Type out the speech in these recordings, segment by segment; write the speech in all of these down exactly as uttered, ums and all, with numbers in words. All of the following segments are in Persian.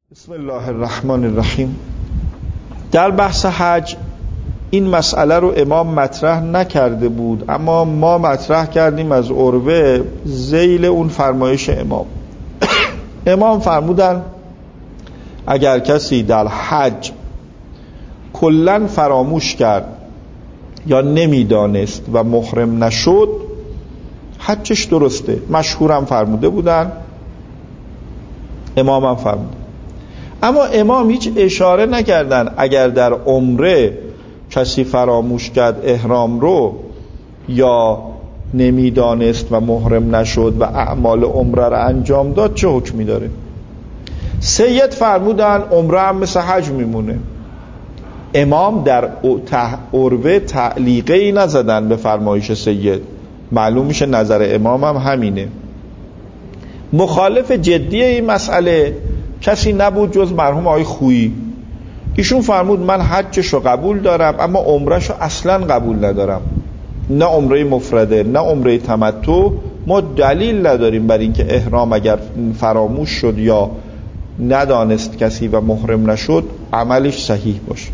بسم الله الرحمن الرحیم. در بحث حج این مسئله رو امام مطرح نکرده بود، اما ما مطرح کردیم از عروه ذیل اون فرمایش امام. امام فرمودن اگر کسی در حج کلن فراموش کرد یا نمیدانست و محرم نشد، حجش درسته. مشهورم فرموده بودن، امام هم فرموده. اما امام هیچ اشاره نکردن اگر در عمره کسی فراموش کرد احرام رو یا نمیدانست و محرم نشد و اعمال عمره رو انجام داد چه حکمی داره. سید فرمودن عمره هم مثل حج میمونه. امام در عروه تعلیقه ای نزدن به فرمایش سید، معلوم میشه نظر امام هم همینه. مخالف جدی این مسئله کسی نبود جز مرحوم آقای خویی. ایشون فرمود من حجش رو قبول دارم اما عمرش رو اصلا قبول ندارم، نه عمره مفرده نه عمره تمتع. ما دلیل نداریم بر اینکه احرام اگر فراموش شد یا ندانست کسی و محرم نشد عملش صحیح باشه.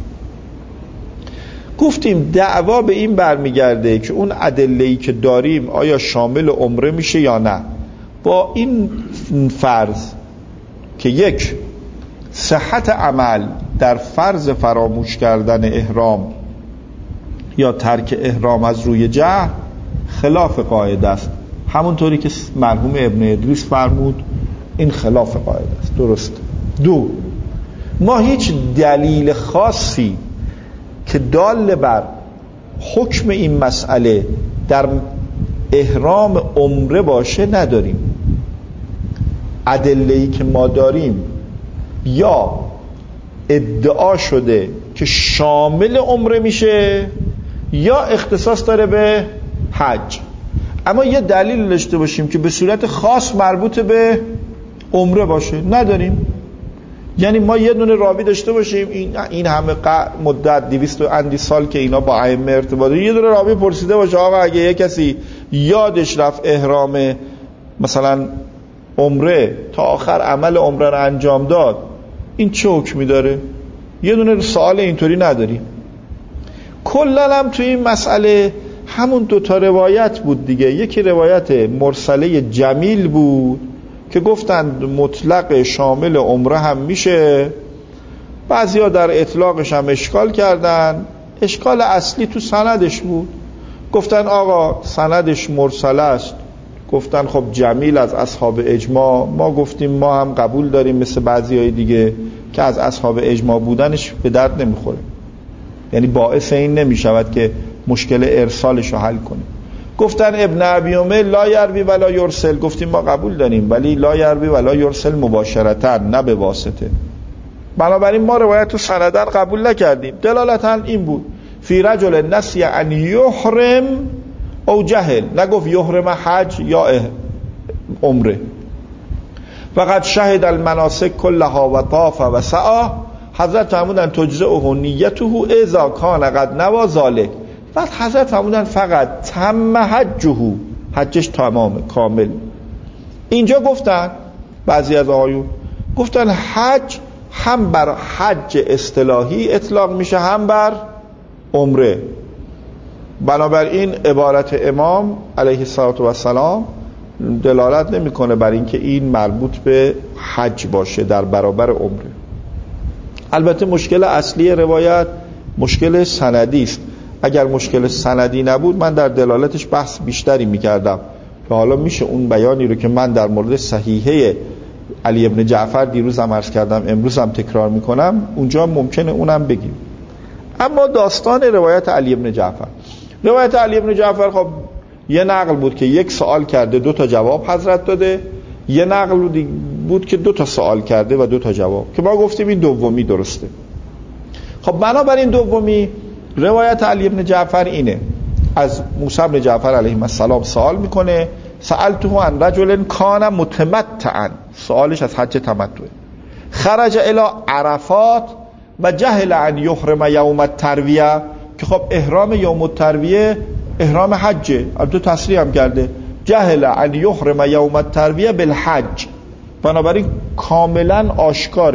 گفتیم دعوا به این برمیگرده که اون ادله‌ای که داریم آیا شامل عمره میشه یا نه. با این فرض که یک، صحت عمل در فرض فراموش کردن احرام یا ترک احرام از روی جهل خلاف قاعده است، همونطوری که مرحوم ابن ادریس فرمود این خلاف قاعده است، درست. دو، ما هیچ دلیل خاصی که دال بر حکم این مسئله در احرام عمره باشه نداریم. ادله‌ای که ما داریم یا ادعا شده که شامل عمره میشه یا اختصاص داره به حج، اما یه دلیل داشته باشیم که به صورت خاص مربوط به عمره باشه نداریم. یعنی ما یه دونه راوی داشته باشیم این این همه مدت دویست و اندی سال که اینا با ائمه ارتباط داره، یه دونه راوی پرسیده باشه آقا اگه یه کسی یادش رفت احرام مثلا عمره تا آخر عمل عمره رو انجام داد این چه حکمی داره؟ یه دونه سوال اینطوری نداریم. کلا هم توی این مسئله همون دو تا روایت بود دیگه. یکی روایت مرسله جمیل بود که گفتند مطلق شامل عمره هم میشه، بعضیا در اطلاقش هم اشکال کردن. اشکال اصلی تو سندش بود، گفتن آقا سندش مرسله است. گفتن خب جمیل از اصحاب اجماع، ما گفتیم ما هم قبول داریم مثل بعضیای دیگه که از اصحاب اجماع بودنش به درد نمیخوره، یعنی باعث این نمیشود که مشکل ارسالش رو حل کنه. گفتن ابن ابی عمر لا یروی ولا یرسل، گفتیم ما قبول داریم ولی لا یروی ولا یرسل مباشرتا، نه به واسطه. بنابراین ما روایت رو سندن قبول نکردیم. دلالتا این بود فی رجل نسی ان یحرم او جهل، نگفت یحرم حج یا عمره. فقط شهد المناسک کلها و طاف و سعی. حضرت فرمودن تجزئه نیته اذا کان قد نوا ذلک. بعد حضرت فرمودن فقط تم حجه، حجش تمام کامل. اینجا گفتن بعضی از آقایون گفتن حج هم بر حج اصطلاحی اطلاق میشه هم بر عمره. بنابراین عبارت امام علیه السلام دلالت نمیکنه بر اینکه این مربوط به حج باشه در برابر عمره. البته مشکل اصلی روایت مشکل سندی است. اگر مشکل سندی نبود من در دلالتش بحث بیشتری میکردم که حالا میشه اون بیانی رو که من در مورد صحیحه علی ابن جعفر دیروز هم عرض کردم امروز هم تکرار میکنم اونجا ممکنه اونم بگیم. اما داستان روایت علی ابن جعفر، روایت علی ابن جعفر خب یه نقل بود که یک سوال کرده دو تا جواب حضرت داده، یه نقل بود که دو تا سوال کرده و دو تا جواب، که ما گفتیم این دومی درسته. خب بنابراین دومی روایت علی ابن جعفر اینه، از موسی ابن جعفر علیه السلام سوال میکنه سألته عن رجل کان متمتعا، سوالش از حج تمتع، خرج الی عرفات و جهل ان یحرم یوم الترویه، که خب احرام یوم الترویه احرام حجه، البته تصریح هم کرده جهل ان یحرم یوم الترویه بالحج. بنابراین کاملا آشکاره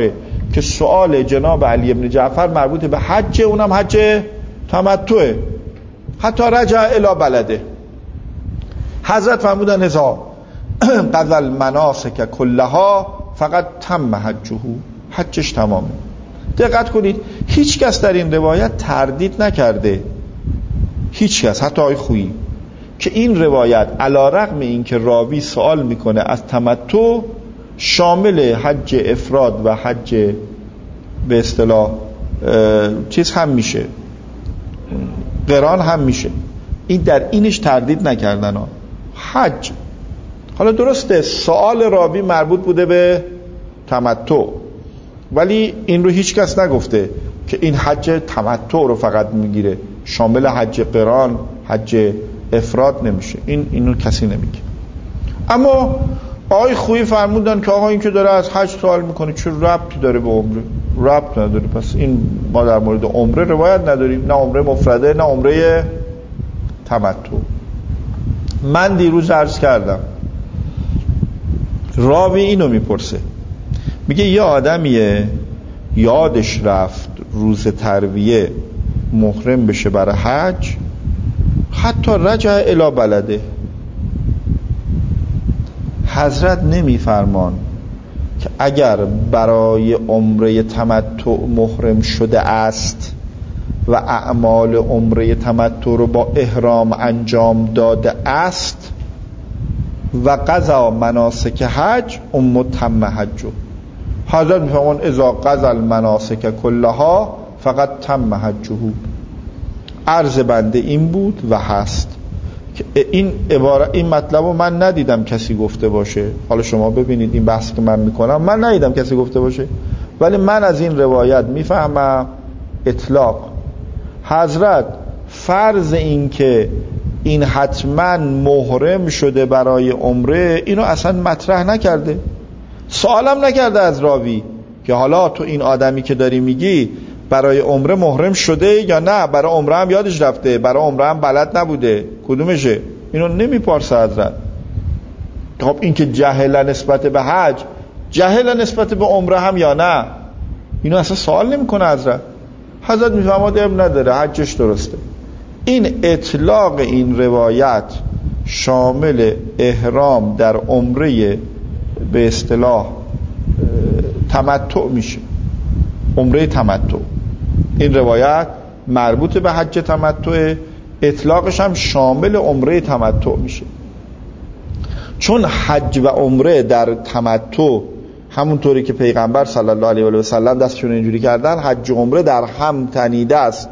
که سوال جناب علی ابن جعفر مربوط به حج، اونم حج تمتعه. حتی رجع الی بلده، حضرت فرمودن اذا قضى المناسک کلها فقط تم حجه، حجش تمامه. دقت کنید هیچ کس در این روایت تردید نکرده، هیچ کس، حتی آقای خویی، که این روایت علی رغم این که راوی سوال میکنه از تمتع، شامل حج افراد و حج به اصطلاح چیز هم میشه، قران هم میشه، این در اینش تردید نکردن ها. حج، حالا درسته سوال راوی مربوط بوده به تمتع، ولی این رو هیچ کس نگفته که این حج تمتع رو فقط میگیره، شامل حج قران، حج افراد نمیشه، این اینو کسی نمیگه. اما آقای خویی فرمودن که آقا این که داره از حج سوال میکنه چه ربطی داره به عمره؟ ربط نداره. پس این ما در مورد عمره روایت نداریم، نه عمره مفرده نه عمره تمتع. من دیروز عرض کردم راوی اینو میپرسه، میگه یه آدمیه یادش رفت روز ترویه محرم بشه برای حج، حتی رجع الی بلده. حضرت نمیفرمان که اگر برای عمره تمتع محرم شده است و اعمال عمره تمتع رو با احرام انجام داده است و قضا مناسک حج ام تم حجه. حضرت میفرمان اذا قضا المناسک کلها فقط تم حجه. عرض بنده این بود و هست که این عبارت، این مطلب رو من ندیدم کسی گفته باشه. حالا شما ببینید این بحث که من میکنم، من ندیدم کسی گفته باشه، ولی من از این روایت میفهمم اطلاق. حضرت فرض این که این حتما محرم شده برای عمره اینو اصلا مطرح نکرده، سوالم نکرده از راوی که حالا تو این آدمی که داری میگی برای عمره محرم شده یا نه، برای عمره هم یادش رفته، برای عمره هم بلد نبوده، کدومشه؟ اینو نمیپرسه حضرت. خب این که جهل نسبت به حج، جهل نسبت به عمره هم یا نه، اینو اصلا سوال نمیکنه حضرت. حضرت میفهمد اب نداره، حجش درسته. این اطلاق این روایت شامل احرام در عمره به اصطلاح تمتع میشه، عمره تمتع. این روایت مربوط به حج تمتع، اطلاقش هم شامل عمره تمتع میشه، چون حج و عمره در تمتع همونطوری که پیغمبر صلی الله علیه و سلم دستشون اینجوری کردن، حج و عمره در هم تنیده است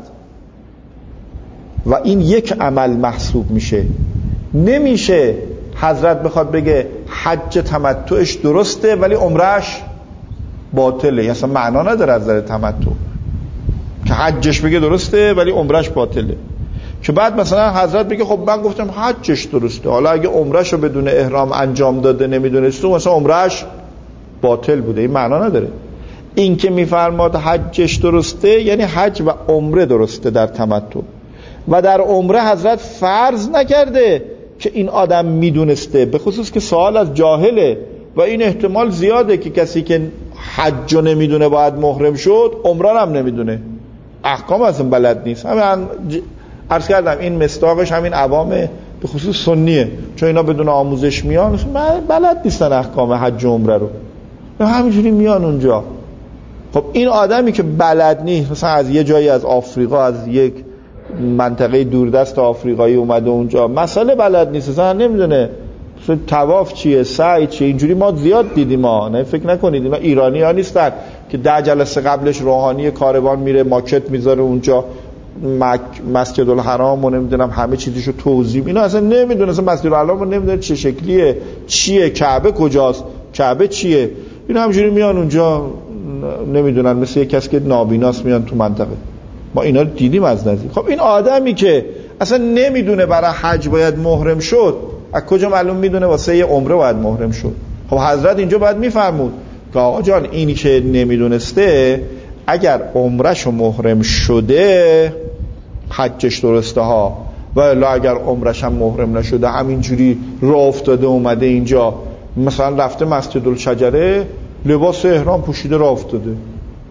و این یک عمل محسوب میشه. نمیشه حضرت بخواد بگه حج تمتعش درسته ولی عمرهش باطله، اصلا معنا نداره از نظر تمتع که حجش بگه درسته ولی عمرهش باطله، که بعد مثلا حضرت بگه خب من گفتم حجش درسته، حالا اگه عمرهشو بدون احرام انجام داده نمیدونست تو مثلا عمرهش باطل بوده، این معنا نداره. این که میفرماد حجش درسته یعنی حج و عمره درسته در تمتع، و در عمره حضرت فرض نکرده که این آدم میدونسته، به خصوص که سوال از جاهله و این احتمال زیاده که کسی که حج رو نمیدونه باید محرم شد، عمره هم نمیدونه، احکام اصلا بلد نیست. همین عرض کردم این مصداقش همین عوام به خصوص سنیه، چون اینا بدون آموزش میان بلد نیستن احکام حج و عمره رو، همینجوری میان اونجا. خب این آدمی که بلد نیست، مثلا از یه جایی از آفریقا، از یک منطقه دوردست آفریقایی اومده اونجا، مسئله بلد نیست، مثلا نمیدونه طواف چیه، سعی چیه، اینجوری ما زیاد دیدیم ها. نه فکر نکنید اینا ایرانی ها نیستن که ده جلسه قبلش روحانی کاروان میره ماکت میذاره اونجا، مک... مسجد الحرام و نمیدونم همه چیزشو توضیح، اینا اصلا نمیدونه، اصلا مسجد الحرام رو نمیدونه چه شکلیه، چیه، کعبه کجاست، کعبه چیه، اینا همجوری میان اونجا نمیدونن، مثل یک کسی که نابیناست میان تو منطقه. ما اینا رو دیدیم از نزدیک. خب این آدمی که اصلا نمیدونه برای حج باید محرم شد، از کجا معلوم میدونه واسه یه عمره باید محرم شد؟ خب حضرت اینجا باید میفرمود که آقا جان اینی که نمیدونسته اگر عمرهشو محرم شده حجش درسته ها، و الا اگر عمرش هم محرم نشده همینجوری راه افتاده اومده اینجا، مثلا رفته مسجد الشجره لباس احرام پوشیده راه افتاده،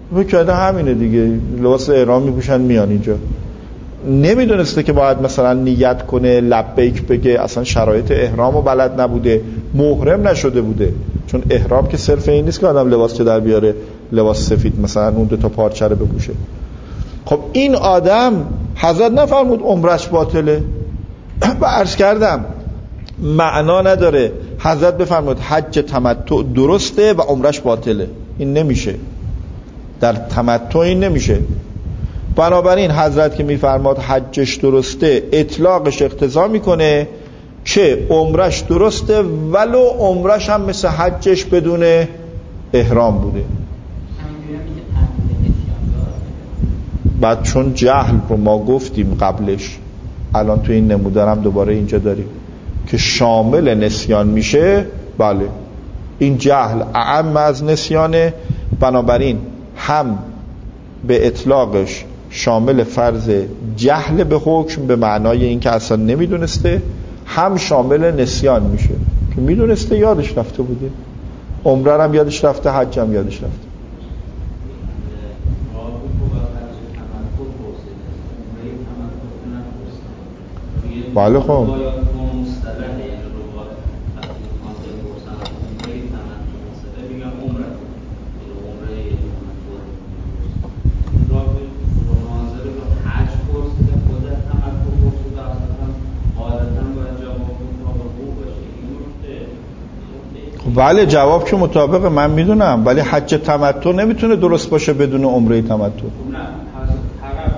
میکرده همینه دیگه، لباس احرام میپوشن میان اینجا. نمیدونسته که باید مثلا نیت کنه، لبیک بگه، اصلا شرایط احرامو بلد نبوده، محرم نشده بوده. چون احرام که صرف این نیست که آدم لباس چه در بیاره، لباس سفید مثلا اون دو تا پارچه رو بپوشه. خب این آدم حضرت نفرمود عمرش باطله. و عرض کردم معنا نداره حضرت بفرمود حج تمتع درسته و عمرش باطله، این نمیشه. در تمتع این نمیشه. بنابراین حضرت که میفرماد حجش درسته، اطلاقش اقتضا میکنه که عمرش درسته ولو عمرش هم مثل حجش بدون احرام بوده. بعد چون جهل رو ما گفتیم قبلش، الان تو این نمودار هم دوباره اینجا داریم که شامل نسیان میشه. بله این جهل اعم از نسیانه، بنابراین هم به اطلاقش شامل فرض جهل به حکم به معنای این که اصلا نمیدونسته، هم شامل نسیان میشه که میدونسته یادش رفته بوده، عمره هم یادش رفته، حج هم یادش رفته. بله خب بله جواب که مطابق من میدونم، ولی حج تمتع نمیتونه درست باشه بدون عمره تمتع. نه طرف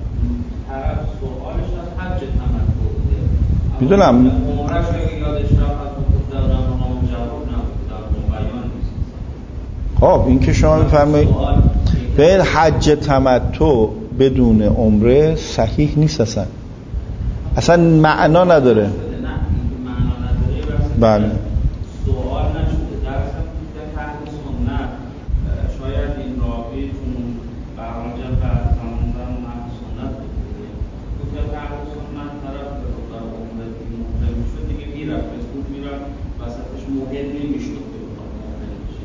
طرف سوالش از حج تمتع بوده، میدونم عمرهش اگه یادش رفت خود دارم اون جواب نبود در بیان نیست. خب این که شما میفرمایید به حج تمتع بدون عمره صحیح نیست، اصلا اصلا معنا نداره. نه این معنا نداره. بله سوال نشده در اصلا در تحت سنت شاید این راوی چون برنامه بعد تمامدن محل سنت بوده تو که تحت سنت طرف به خودم عمره دیگه مهم میشد دیگه میرفت بسکوت میرفت وسطش مهم نمیشد که بخواد مهم میشه.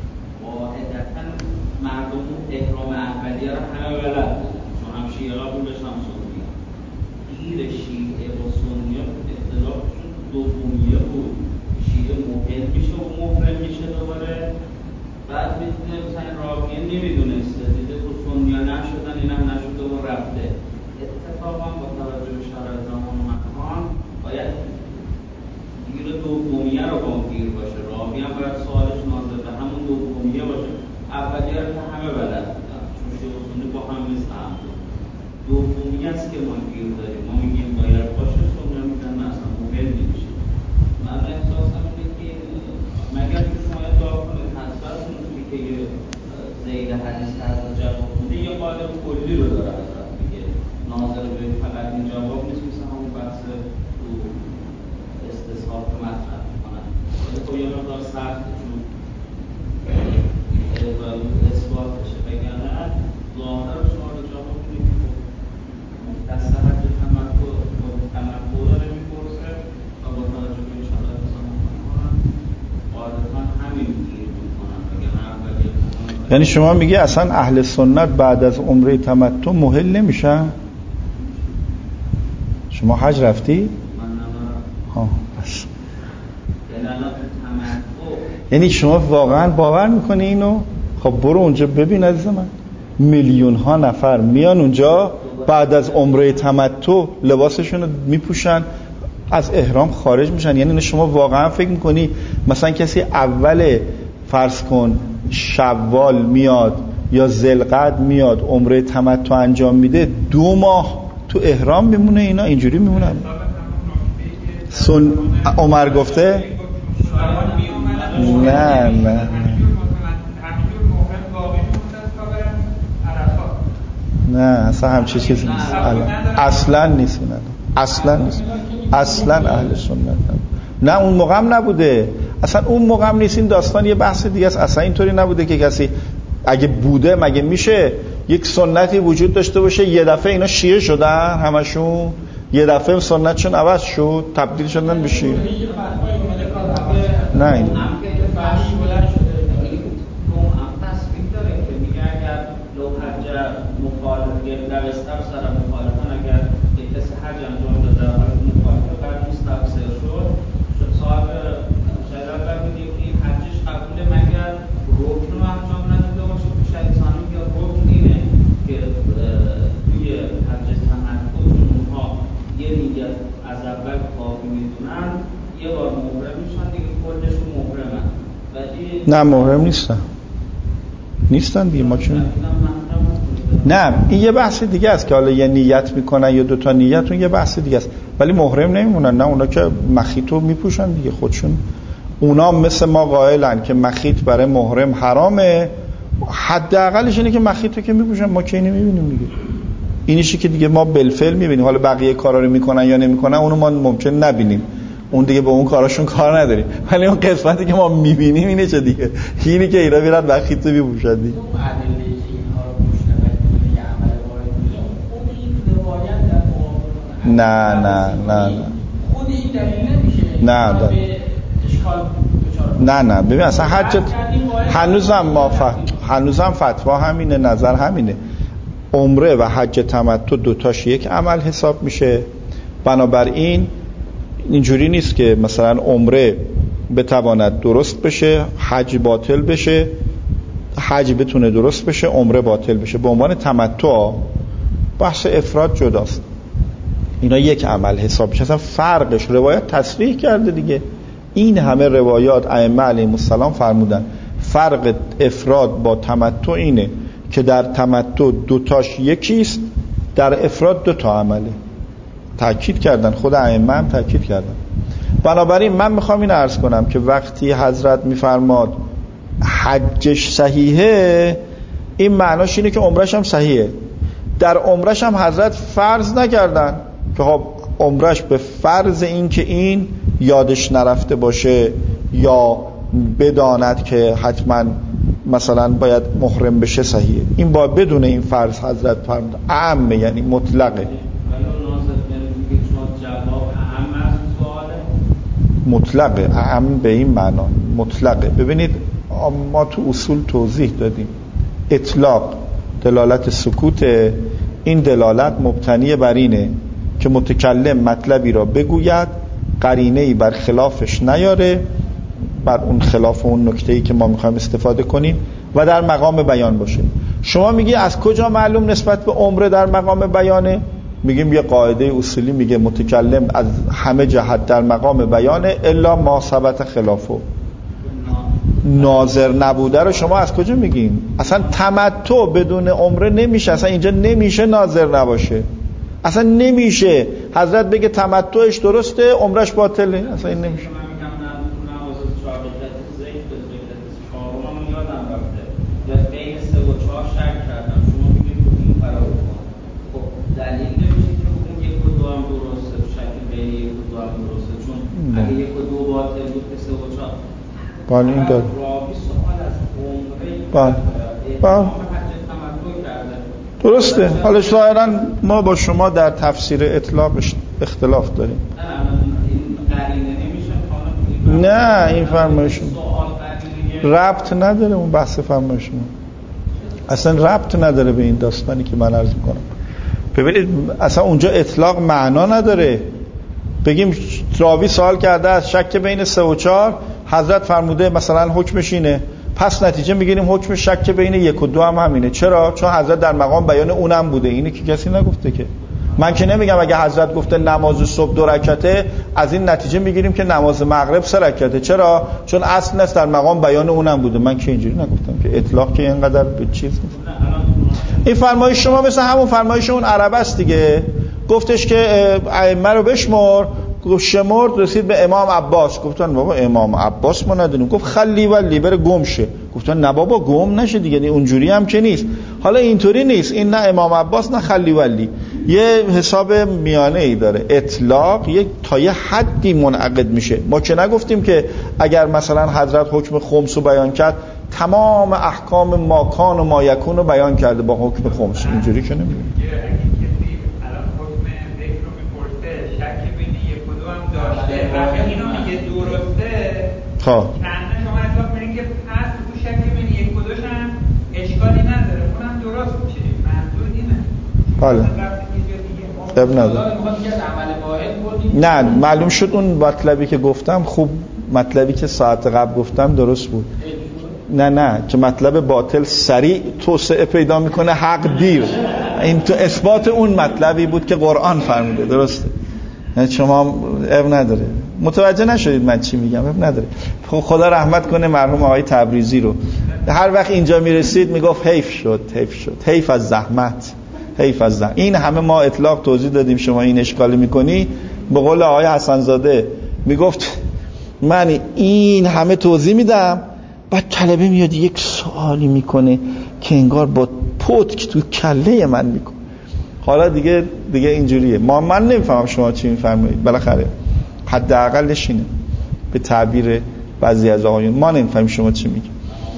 واحدتا مردم احرام اولیه رو همه بلد بودن چون هم شیعه قبولش هم سنیه. گیر شیعه و سنیه اختلافشون دومیه بود، شیعه مهم میشه و محرم میشه دوباره. بعد میتونه مثلا راویه نمیدونسته دیده تو سنیا نشدن این هم نشده و رفته. اتفاقا با توجه به شرایط زمان و مکان باید گیر دومیه رو با گیر باشه، راویه هم باید سوالش ناظر به همون دومیه باشه. اولیه رو که همه بلد بودن چون شیعه و سنی با هم نیست، هم دومیه است که ما گیر داریم. ما میگیم باید باشه، سنیا میگن نه اصلا مهم نمیشه. من احساسم اینه که مگر که شما دعا کنید حضرت اونجوری که یه زید حدیث هست جواب میده یه قالب کلی رو داره حضرت میگه ناظر به فقط این جواب نیست، مثل همون بحث تو استصحاب مطرح میکنن. خب یه مقدار سخت چون اثبات بشه بگنه ظاهر شما رو جواب میده که مختص حج تمتع تمتع داره میپرسه و با توجه به شرایط زمان قاعدتا همین گیر میکنن اگر هم بگه. یعنی شما میگی اصلا اهل سنت بعد از عمره تمتع مهل نمیشن؟ شما حج رفتی؟ من نمارم. ها بس. تمتع یعنی شما واقعا باور میکنی اینو؟ خب برو اونجا ببین عزیز من، میلیون ها نفر میان اونجا بعد از عمره تمتع لباسشون رو میپوشن، از احرام خارج میشن. یعنی شما واقعا فکر میکنی مثلا کسی اول فرض کن شوال میاد یا ذوالقعد میاد عمره تمتع انجام میده، دو ماه تو احرام میمونه؟ اینا اینجوری میمونن؟ سن عمر گفته نه نه نه اصلا همچه چیزی نیست الان. اصلا نیست این الان. اصلا نیست، اصلا اهل سنت نه. اون موقع هم نبوده، اصلا اون موقع هم نیست. این داستان یه بحث دیگه است. اصلا اینطوری نبوده که کسی اگه بوده مگه میشه یک سنتی وجود داشته باشه یه دفعه اینا شیعه شدن همشون، یه دفعه سنتشون عوض شد تبدیل شدن به شیعه؟ نه این اگر مخالف در استاب سر مخالفان اگر کسی حج انجام داده حالت مخالفه بعد مستفسر شد صاحب شریعت برمیگه که این حجش قبوله مگر رکن رو انجام نداده باشه که شریعت اسلامی میگه رکن اینه که توی حج تمتع اونها یه نیت از اول کافی میدونن یه بار محرم میشن دیگه کلشون محرمن. نه محرم نیستن نیستن دیگه ما چون نه این یه بحث دیگه است که حالا یه نیت میکنن یا دوتا نیت اون یه بحث دیگه است ولی محرم نمیمونن. نه اونا که مخیطو میپوشن دیگه خودشون. اونا مثل ما قائلن که مخیط برای محرم حرامه حداقلش اینه که مخیطو که میپوشن ما که اینو میبینیم دیگه. اینیشه که دیگه ما بالفعل میبینیم. حالا بقیه کارا رو میکنن یا نمیکنن اونو ما ممکن نبینیم اون دیگه به اون کاراشون کار نداریم ولی اون قسمتی که ما میبینیم اینه چه دیگه اینی که اینا میرن مخیطو میپوشن دیگه. نه نه نه نه خود این دلیل نمیشه نه ده. نه نه ببین اصلا حج هنوزم ما ف... هنوزم فتوا همینه نظر همینه. عمره و حج تمتع دوتاش یک عمل حساب میشه. بنابراین اینجوری نیست که مثلا عمره بتواند درست بشه حج باطل بشه حج بتونه درست بشه عمره باطل بشه. به عنوان تمتع بحث افراد جداست. اینا یک عمل حساب میشه. اصلا فرقش روایت تصریح کرده دیگه. این همه روایات ائمه علیهم السلام فرمودن فرق افراد با تمتع اینه که در تمتع دوتاش یکیست در افراد دوتا عمله. تأکید کردن خود ائمه هم تأکید کردن. بنابراین من میخوام این عرض کنم که وقتی حضرت میفرماد حجش صحیحه این معناش اینه که عمرش هم صحیحه. در عمرش هم حضرت فرض نکردن که خب عمرش به فرض این که این یادش نرفته باشه یا بداند که حتما مثلا باید محرم بشه صحیحه. این با بدون این فرض حضرت فرمود عامه یعنی مطلقه. مطلقه عام به این معنا مطلقه. ببینید ما تو اصول توضیح دادیم اطلاق دلالت سکوت. این دلالت مبتنی بر اینه که متکلم مطلبی را بگوید قرینه‌ای بر خلافش نیاره بر اون خلاف اون نکته‌ای که ما میخوایم استفاده کنیم و در مقام بیان باشه. شما میگی از کجا معلوم نسبت به عمره در مقام بیانه؟ میگیم یه قاعده اصولی میگه متکلم از همه جهت در مقام بیانه الا ما ثبت خلافه. ناظر نبوده رو شما از کجا میگین؟ اصلا تمتع بدون عمره نمیشه. اصلا اینجا نمیشه ناظر نباشه. اصلا نمیشه حضرت بگه تمتعش درسته عمرش باطله. اصلا این نمیشه. اگه یک و دو باطل بود که سه و چهار بله این داد رابی سوال از عمره بله بله درسته. حالا ظاهرا ما با شما در تفسیر اطلاق اختلاف داریم. نه این فرمایش ربط نداره اون بحث فرمایش ما اصلا ربط نداره به این داستانی که من عرض میکنم. ببینید اصلا اونجا اطلاق معنا نداره. بگیم راوی سوال کرده از شک بین سه و چهار حضرت فرموده مثلا حکمش اینه پس نتیجه میگیریم حکم شک بین یک و دو هم همینه. چرا؟ چون حضرت در مقام بیان اونم بوده. اینه که کسی نگفته که. من که نمیگم اگه حضرت گفته نماز صبح دو رکعته از این نتیجه میگیریم که نماز مغرب سه رکعته. چرا؟ چون اصل است در مقام بیان اونم بوده. من که اینجوری نگفتم که اطلاق که اینقدر به چیز نیست. این فرمایش شما مثل همون فرمایش اون عرب است دیگه. گفتش که ائمه رو بشمر گفت شمرد رسید به امام عباس. گفتن بابا امام عباس ما ندونیم. گفت خلی ولی بره گم شه. گفتن نه بابا گم نشه دیگه اونجوری هم که نیست. حالا اینطوری نیست. این نه امام عباس نه خلی ولی یه حساب میانه ای داره. اطلاق یک تا یه حدی منعقد میشه. ما که نگفتیم که اگر مثلا حضرت حکم خمس رو بیان کرد تمام احکام ماکان و مایکون رو بیان کرده با حکم خمس. اینجوری که نمیشه. خب شما حساب می‌کنید که پس تو شک بین یک و دوش هم اشکالی نداره اونم درست میشه. بله اب نداره. نه معلوم شد اون مطلبی که گفتم خوب، مطلبی که ساعت قبل گفتم درست بود. نه نه که مطلب باطل سریع توسعه پیدا میکنه، حق دیر. این تو اثبات اون مطلبی بود که قرآن فرموده. درسته، شما اب نداره. متوجه نشدید من چی میگم؟ اب نداره. خدا رحمت کنه مرحوم آقای تبریزی رو. هر وقت اینجا میرسید میگفت حیف شد، حیف شد، حیف از زحمت، حیف از زحمت. این همه ما اطلاق توضیح دادیم، شما این اشکالی میکنی. به قول آقای حسنزاده میگفت من این همه توضیح میدم، بعد طلبه میاد یک سوالی میکنه که انگار با پتک تو کله من میکنه. حالا دیگه دیگه اینجوریه. ما من نمیفهمم شما چی میفرمایید. بالاخره حداقلش اینه، به تعبیر بعضی از آقایون ما نمیفهمیم شما چی میگید.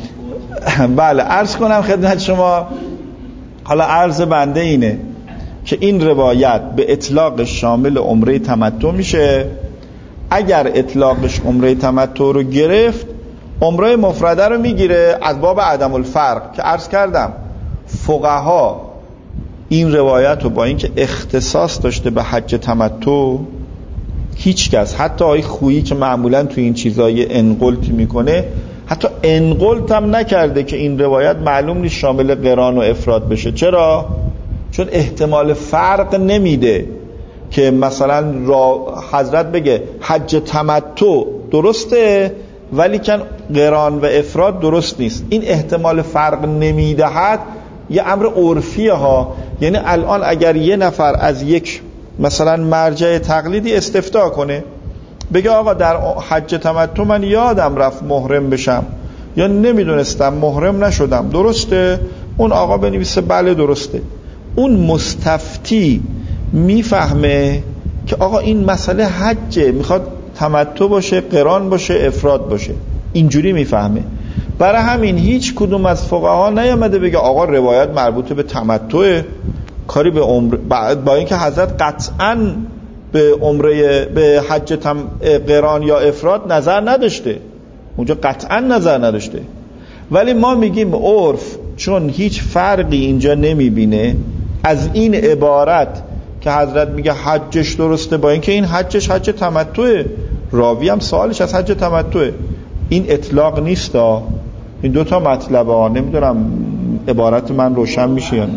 بله عرض کنم خدمت شما، حالا عرض بنده اینه که این روایت به اطلاق شامل عمره تمتع میشه. اگر اطلاقش عمره تمتع رو گرفت، عمره مفرده رو میگیره از باب عدم الفرق که عرض کردم. فقها این روایت رو با اینکه اختصاص داشته به حج تمتع، هیچ کس، حتی آقای خویی که معمولا تو این چیزای انقلتی میکنه، حتی انقلت هم نکرده که این روایت معلوم نیست شامل قران و افراد بشه. چرا؟ چون احتمال فرق نمیده که مثلا را حضرت بگه حج تمتع درسته ولی کن قران و افراد درست نیست. این احتمال فرق نمیدهد، یه امر عرفیه ها. یعنی الان اگر یه نفر از یک مثلا مرجع تقلیدی استفتاء کنه، بگه آقا در حج تمتع من یادم رفت محرم بشم یا نمیدونستم محرم نشدم، درسته؟ اون آقا بنویسه بله درسته. اون مستفتی میفهمه که آقا این مسئله حجه، میخواد تمتع باشه، قران باشه، افراد باشه. اینجوری میفهمه. برای همین هیچ کدوم از فقها نیامده بگه آقا روایت مربوط به تمتع، کاری به عمره، با اینکه حضرت قطعاً به عمره به حج تم قران یا افراد نظر نداشته، اونجا قطعاً نظر نداشته. ولی ما میگیم عرف چون هیچ فرقی اینجا نمیبینه از این عبارت که حضرت میگه حجش درسته، با اینکه این حجش حج تمتع، راوی هم سوالش از حج تمتع، این اطلاق نیست. این دوتا مطلبه ها. نمیدونم عبارت من روشن میشه یا نه.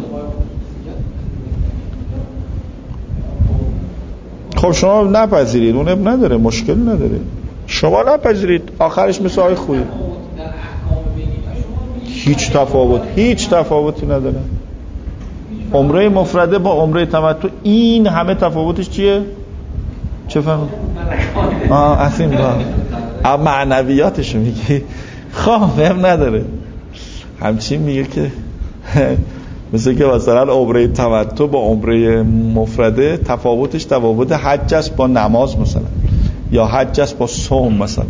خب شما نپذیرید، اون اب نداره، مشکل نداره. شما نپذیرید، آخرش مثل آقای خویی هیچ تفاوت هیچ تفاوتی نداره. عمره مفرده با عمره تمتع این همه تفاوتش چیه؟ چه فهم؟ آه اصلا با معنویاتشو میگی. خب فهم نداره. همچین میگه که مثل که مثلا عمره تمتع با عمره مفرده تفاوتش تفاوت حج است با نماز مثلا، یا حج است با صوم مثلا.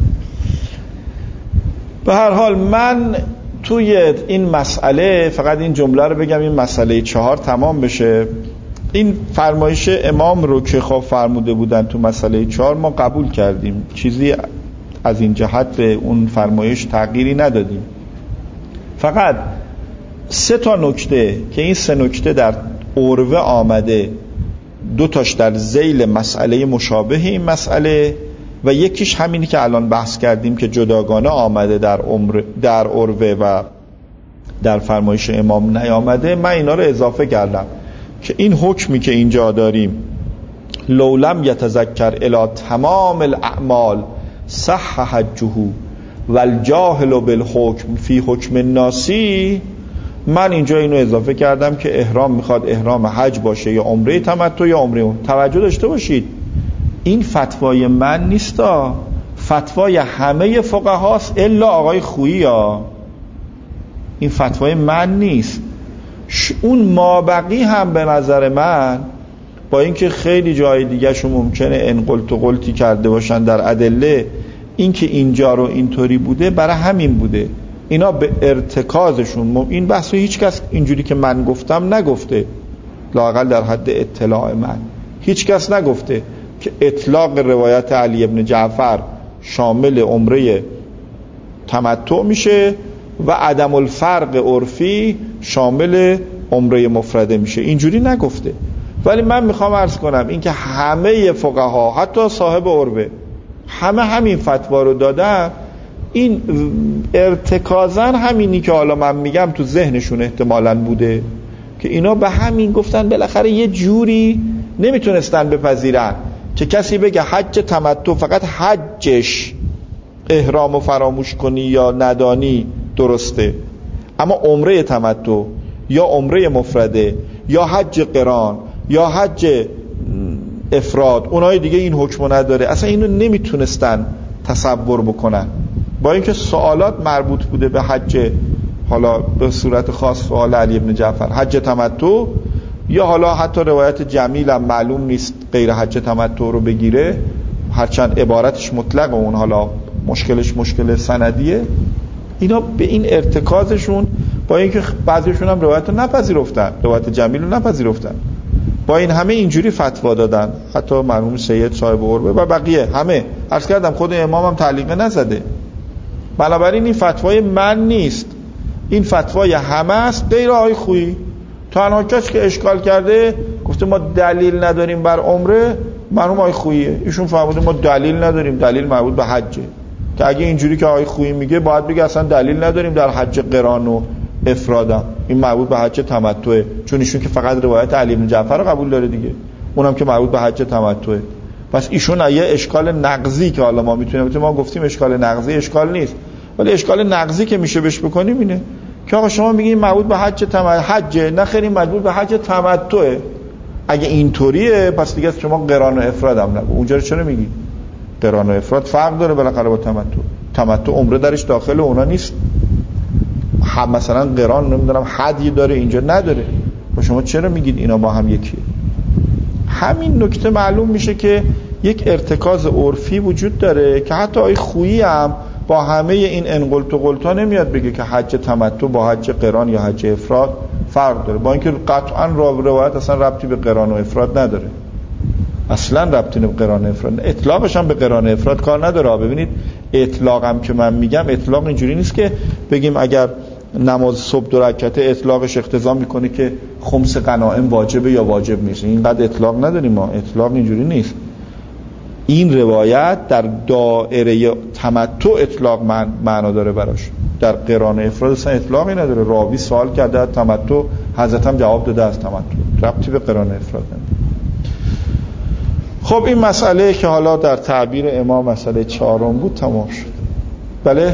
به هر حال من توی این مسئله فقط این جمله رو بگم، این مسئله چهار تمام بشه. این فرمایش امام رو که خب فرموده بودن تو مسئله چهار ما قبول کردیم، چیزی از این جهت به اون فرمایش تغییری ندادیم. فقط سه تا نکته که این سه نکته در عروه آمده، دو تاش در ذیل مسئله مشابه این مسئله و یکیش همینی که الان بحث کردیم که جداگانه آمده در عمر در عروه و در فرمایش امام نیامده. من اینا رو اضافه کردم که این حکمی که اینجا داریم لولم یتذکر الی تمام الاعمال صح حجه والجاهل بالحکم فی حکم الناسی، من اینجا اینو اضافه کردم که احرام میخواد احرام حج باشه یا عمره تمتع یا عمره. توجه داشته باشید این فتوای من نیستا، فتوای همه فقهاست الا آقای خویی ها. این فتوای من نیست. اون مابقی هم به نظر من با اینکه خیلی جای دیگه شو ممکنه انقلت و قلتی کرده باشن در ادله، این که اینجا رو اینطوری بوده برای همین بوده. اینا به ارتکازشون این بحث رو هیچ کس اینجوری که من گفتم نگفته، لااقل در حد اطلاع من هیچ کس نگفته که اطلاق روایت علی ابن جعفر شامل عمره تمتع میشه و عدم الفرق عرفی شامل عمره مفرده میشه، اینجوری نگفته. ولی من میخوام عرض کنم این که همه فقها حتی صاحب عربه همه همین فتوا رو دادن، این ارتکازاً همینی که حالا من میگم تو ذهنشون احتمالاً بوده که اینا به همین گفتن بالاخره یه جوری نمیتونستن بپذیرن که کسی بگه حج تمتع فقط حجش احرام و فراموش کنی یا ندانی درسته، اما عمره تمتع یا عمره مفرده یا حج قران یا حج افراد اونای دیگه این حکمو نداره. اصلا اینو نمیتونستن تصور بکنن، با اینکه سوالات مربوط بوده به حج، حالا به صورت خاص سوال علی ابن جعفر حج تمتع، یا حالا حتی روایت جمیل هم معلوم نیست غیر حج تمتع رو بگیره، هرچند عبارتش مطلق و اون حالا مشکلش مشکل سندیه. اینا به این ارتکازشون، با اینکه بعضیشون هم روایت رو نپذیرفتن، روایت جمیل رو نپذیرفتن، با این همه اینجوری فتوا دادن، حتی مرحوم سید صاحب عربه و بقیه همه. عرض کردم خود امام هم تعلیق نزده. بنابراین این فتوای من نیست، این فتوای همه است غیر آقای خویی. تنها کسی که اشکال کرده گفته ما دلیل نداریم بر عمره مرحوم آقای خوییه. ایشون فهمیده ما دلیل نداریم، دلیل مربوط به حجه، که اگه اینجوری که آقای خویی میگه باید بگه اصلا دلیل نداریم در حج قران و افرادم، این مربوط به حج تمتعه، چون ایشون که فقط روایت علی بن جعفر رو قبول داره دیگه، اونم که مربوط به حج تمتعه. پس ایشون یه اشکال نقضی که حالا ما میتونیم، ما گفتیم اشکال نقضی اشکال نیست، ولی اشکال نقضی که میشه بهش بکنیم اینه که آقا شما میگین مربوط به حج تمتع، حج نخریم مربوط به حج تمتعه. اگه اینطوریه پس دیگه شما قران و افراد هم نگو. اونجا چرا میگی قران و افراد فرق داره بالاخره با تمتع؟ تمتع عمره درش داخل اونا نیست. هم مثلا قران نمیدونم حدی داره اینجا نداره، و شما چرا میگید اینا با هم یکیه؟ همین نکته معلوم میشه که یک ارتکاز عرفی وجود داره که حتی آی خویی هم با همه این انقلت و قلتا نمیاد بگه که حج تمتع با حج قران یا حج افراد فرق داره، با اینکه قطعا روایت اصلا ربطی به قران و افراد نداره، اصلا ربطی به قران و افراد، اطلاقش هم به قران و افراد کار نداره. ببینید اطلاقم که من میگم اطلاق اینجوری نیست که بگیم اگر نماز صبح دو رکعته اطلاقش اقتضا میکنه که خمس غنائم واجبه یا واجب نیست، اینقدر اطلاق نداریم ما، اطلاق اینجوری نیست. این روایت در دایره تمتع اطلاق من معنا داره براش، در قران افراد اصلا اطلاقی نداره. راوی سوال کرده از تمتع، حضرت هم جواب داده از تمتع، ربطی به قران افراد نداره. خب این مسئله که حالا در تعبیر امام مسئله چهارم بود تمام شد. بله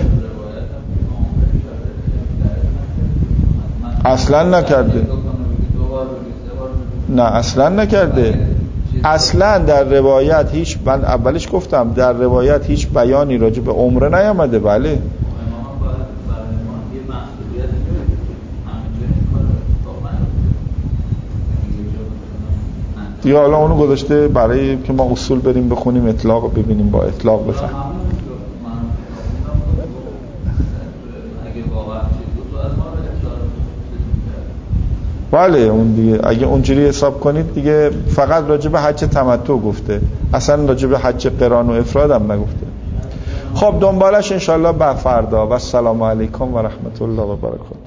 اصلا نکرده، نه اصلا نکرده، اصلا در روایت هیچ، من اولش گفتم در روایت هیچ بیانی راجع به عمره نیامده. بله دیگه حالا اونو گذاشته برای که ما اصول بریم بخونیم اطلاق ببینیم با اطلاق بفهم. بله اون دیگه اگه اونجوری حساب کنید دیگه فقط راجع به حج تمتع گفته، اصلا راجع به حج قران و افراد هم نگفته. خب دنبالش انشالله بر فردا. و السلام علیکم و رحمت الله و برکاته.